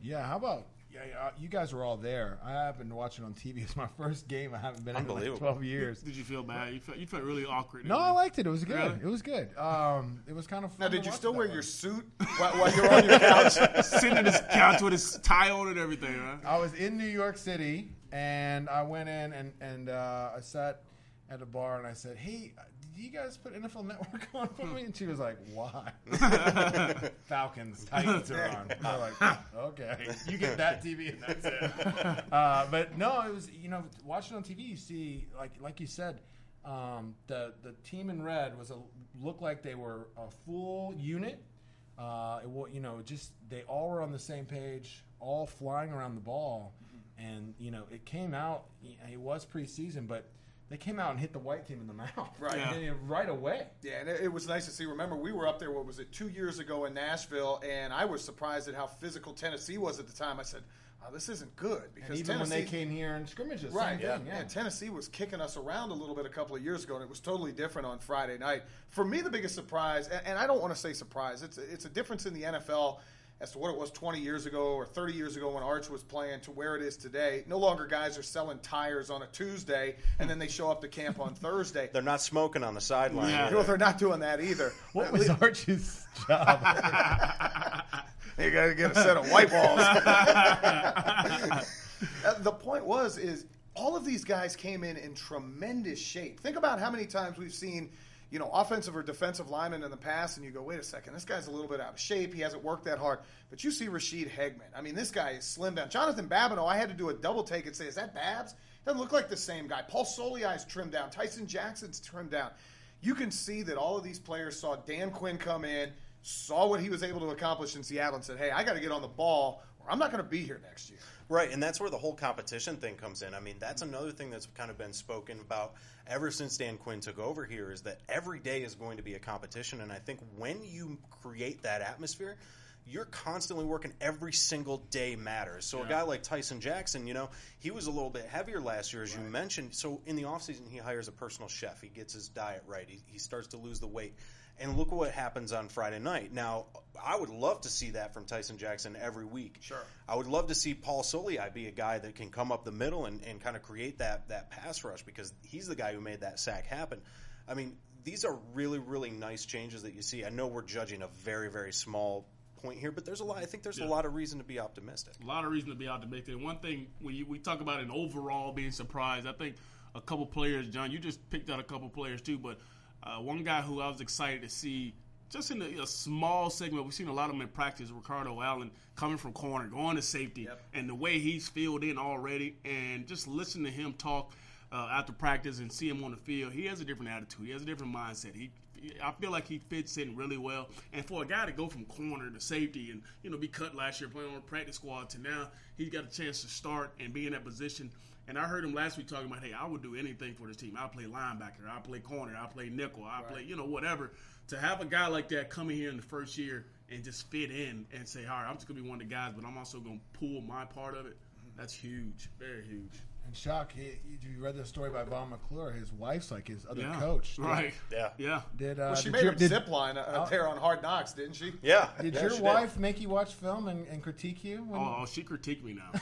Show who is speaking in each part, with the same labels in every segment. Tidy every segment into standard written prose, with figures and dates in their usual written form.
Speaker 1: Yeah, how about you guys were all there. I happened to watch it on TV. It's my first game. I haven't been in like 12 years.
Speaker 2: Did you feel bad? You felt really awkward.
Speaker 1: No, I liked it. It was good.
Speaker 2: Really?
Speaker 1: It was good. It was kind of fun.
Speaker 3: Now, did you still wear your suit while you were on your couch?
Speaker 2: Sitting on his couch with his tie on and everything, huh?
Speaker 1: I was in New York City, and I went in and I sat at a bar, and I said, "Hey, do you guys put NFL Network on for me?" And she was like, "Why?" Falcons, Titans are on. They're like, "Okay, you get that TV, and that's it." But no, it was watching on TV. You see, like you said, the team in red looked like they were a full unit. Just they all were on the same page, all flying around the ball, and it came out. It was preseason, but they came out and hit the white team in the mouth right away.
Speaker 3: Yeah, and it was nice to see. Remember, we were up there, 2 years ago in Nashville, and I was surprised at how physical Tennessee was at the time. I said, oh, this isn't good. Because
Speaker 1: and even when they came here in scrimmages,
Speaker 3: right,
Speaker 1: same thing, yeah.
Speaker 3: And Tennessee was kicking us around a little bit a couple of years ago, and it was totally different on Friday night. For me, the biggest surprise, and I don't want to say surprise, it's a difference in the NFL as to what it was 20 years ago or 30 years ago when Arch was playing to where it is today. No longer guys are selling tires on a Tuesday and then they show up to camp on Thursday.
Speaker 4: They're not smoking on the sideline.
Speaker 3: Yeah. Well, they're not doing that either.
Speaker 1: What was Arch's job?
Speaker 3: You got to get a set of white balls. The point is all of these guys came in tremendous shape. Think about how many times we've seen offensive or defensive linemen in the past, and you go, wait a second, this guy's a little bit out of shape. He hasn't worked that hard. But you see Rashid Hegman. I mean, this guy is slimmed down. Jonathan Babineau, I had to do a double take and say, is that Babs? Doesn't look like the same guy. Paul Soliai's trimmed down. Tyson Jackson's trimmed down. You can see that all of these players saw Dan Quinn come in, saw what he was able to accomplish in Seattle, and said, hey, I got to get on the ball, or I'm not going to be here next year.
Speaker 4: Right, and that's where the whole competition thing comes in. I mean, that's another thing that's kind of been spoken about ever since Dan Quinn took over here, is that every day is going to be a competition. And I think when you create that atmosphere, you're constantly working. Every single day matters. So a guy like Tyson Jackson, he was a little bit heavier last year, as you mentioned. So in the offseason, he hires a personal chef. He gets his diet right. He starts to lose the weight. And look what happens on Friday night. Now, I would love to see that from Tyson Jackson every week.
Speaker 3: Sure.
Speaker 4: I would love to see Paul Soliai be a guy that can come up the middle and kind of create that pass rush, because he's the guy who made that sack happen. I mean, these are really, really nice changes that you see. I know we're judging a very, very small point here, but there's a lot. I think there's a lot of reason to be optimistic.
Speaker 2: A lot of reason to be optimistic. One thing, when we talk about an overall being surprised, I think a couple players, John, you just picked out a couple players too, but one guy who I was excited to see, just in a small segment, we've seen a lot of them in practice, Ricardo Allen, coming from corner, going to safety, and the way he's filled in already, and just listen to him talk after practice and see him on the field, he has a different attitude. He has a different mindset. I feel like he fits in really well. And for a guy to go from corner to safety and be cut last year playing on the practice squad to now he's got a chance to start and be in that position. And I heard him last week talking about, hey, I would do anything for this team. I'll play linebacker. I'll play corner. I'll play nickel. I'll play, whatever. To have a guy like that coming here in the first year and just fit in and say, all right, I'm just going to be one of the guys, but I'm also going to pull my part of it, that's huge, very huge.
Speaker 1: And Shock, you read the story by Von McClure. His wife's like his other coach.
Speaker 2: Right.
Speaker 4: Yeah.
Speaker 3: She made him zip line there on Hard Knocks, didn't she?
Speaker 4: Yeah.
Speaker 1: Did your wife make you watch film and critique you?
Speaker 2: Oh, she critiqued me now.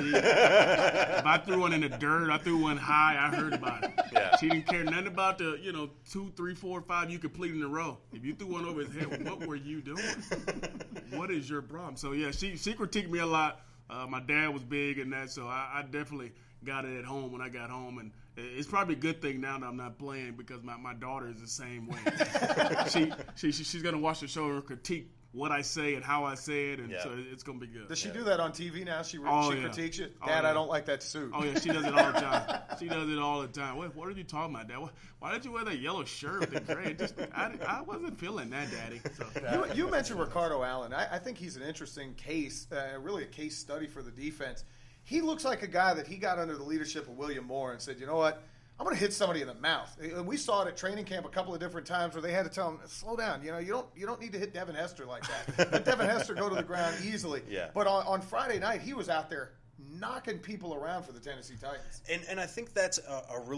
Speaker 2: If I threw one in the dirt, I threw one high, I heard about it.
Speaker 4: Yeah.
Speaker 2: She didn't care nothing about the 2, 3, 4, 5 you complete in a row. If you threw one over his head, what were you doing? What is your problem? So yeah, she critiqued me a lot. My dad was big in that, so I definitely got it at home when I got home, and it's probably a good thing now that I'm not playing, because my daughter is the same way. She's gonna watch the show and critique what I say and how I say it, and so it's gonna be good.
Speaker 3: Does she do that on TV now? She critiques you? Dad, I don't like that suit.
Speaker 2: Oh yeah, she does it all the time. She does it all the time. What are you talking about, Dad? Why did you wear that yellow shirt with the gray? I wasn't feeling that, Daddy. So.
Speaker 3: You mentioned Ricardo Allen. I think he's an interesting case, really a case study for the defense. He looks like a guy that he got under the leadership of William Moore and said, you know what, I'm going to hit somebody in the mouth. We saw it at training camp a couple of different times where they had to tell him, slow down. You don't need to hit Devin Hester like that. Let Devin Hester go to the ground easily.
Speaker 4: Yeah.
Speaker 3: But on Friday night, he was out there knocking people around for the Tennessee Titans.
Speaker 4: And I think that's a really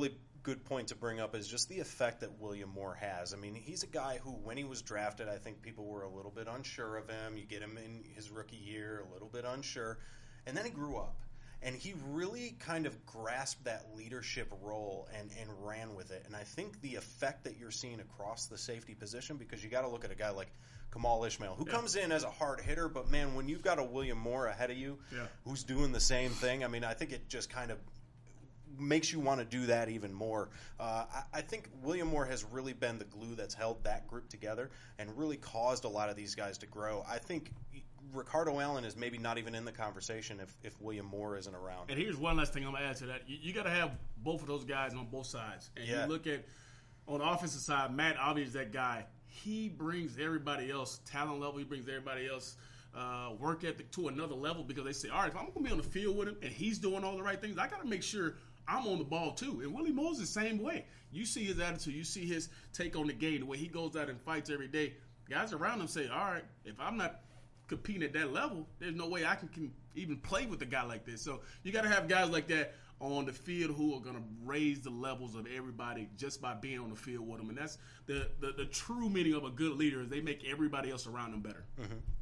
Speaker 4: good point to bring up is just the effect that William Moore has. I mean, he's a guy who, when he was drafted, I think people were a little bit unsure of him. You get him in his rookie year, a little bit unsure. And then he grew up. And he really kind of grasped that leadership role and ran with it. And I think the effect that you're seeing across the safety position, because you got to look at a guy like Kamal Ishmael, who comes in as a hard hitter, but man, when you've got a William Moore ahead of you who's doing the same thing, I mean, I think it just kind of makes you want to do that even more. I think William Moore has really been the glue that's held that group together and really caused a lot of these guys to grow. I think Ricardo Allen is maybe not even in the conversation if William Moore isn't around.
Speaker 2: And here's one last thing I'm going to add to that. You got to have both of those guys on both sides. And you look at, on the offensive side, Matt Obvious, that guy, he brings everybody else, talent level, he brings everybody else work ethic to another level, because they say, all right, if I'm going to be on the field with him and he's doing all the right things, I got to make sure I'm on the ball too. And Willie Moore's the same way. You see his attitude. You see his take on the game, the way he goes out and fights every day. Guys around him say, all right, if I'm not competing at that level, there's no way I can even play with a guy like this. So you got to have guys like that on the field who are going to raise the levels of everybody just by being on the field with them. And that's the true meaning of a good leader, is they make everybody else around them better.
Speaker 4: Mm-hmm.